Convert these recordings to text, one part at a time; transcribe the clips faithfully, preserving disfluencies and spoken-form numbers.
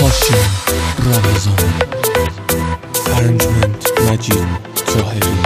هاشم رمضان، ارنجمنت مجید طاهری.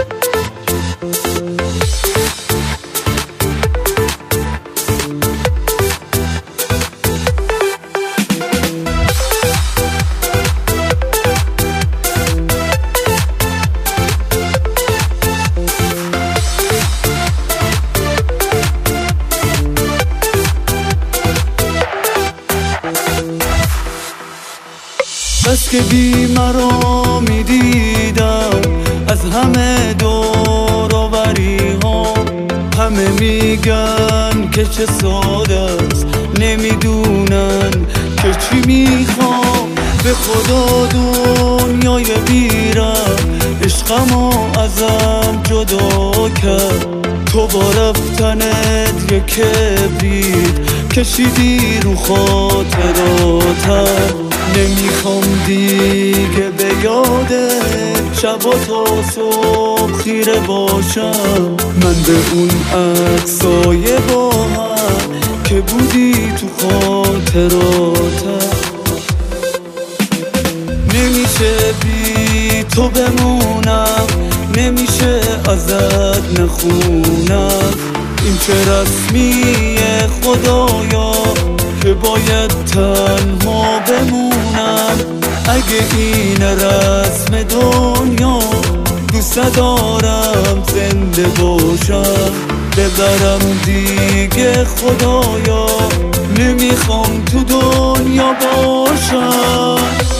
بس که بی مرا می دیدم از همه دور و بری ها، همه میگن که چه ساده است، نمیدونن که چی میخوام. به خدا دنیای بیرم عشقمو ازم جدا کرد، تو با رفتنت یک کبریت کشیدی رو خاطراتم. نمیخوام دیگه به یادت شب و تا صبح خیره باشم، من به اون عکسای با هم که بودی تو خاطراتم. نمیشه بی تو بمونم، نمیشه ازت نخونم، این چه رسمیه خدایا که باید تنها بمونم. اگه این رسم دنیا دوست دارم زنده باشم، ببرم دیگه خدایا نمیخوام تو دنیا باشم.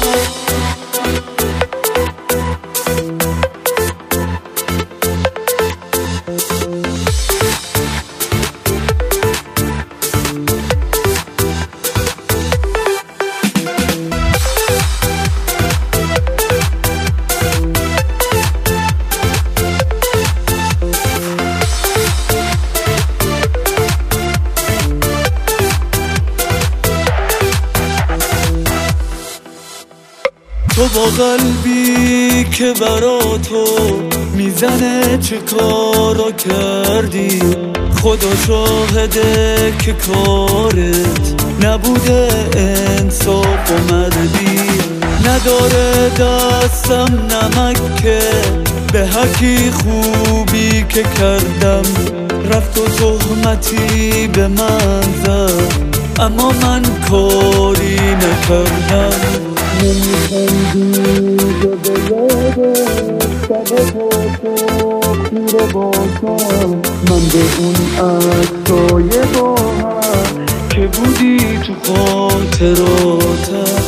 تو با قلبی که برا تو میزنه چه کارا کردی، خدا شاهده که کارت نبوده انصاف و مردی. نداره دستم نمکه به حقی خوبی که کردم، رفت و تهمتی به من زد اما من کاری نکردم. نمیخوام دیگه به یادت شب و تا خیره باشم، من به اون عکسای با هم که بودی تو خاطراتم.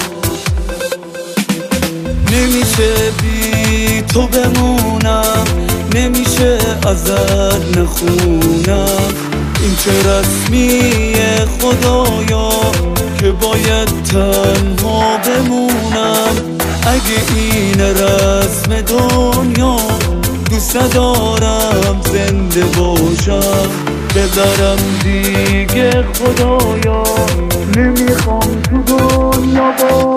نمیشه بی تو بمونم، نمیشه ازت نخونم، این چه رسمیه خدایا که باید تنها بمونم. اگه این رسم دنیا دوست دارم زنده باشم، ببرم دیگه خدایا نمیخوام تو دنیا باشم.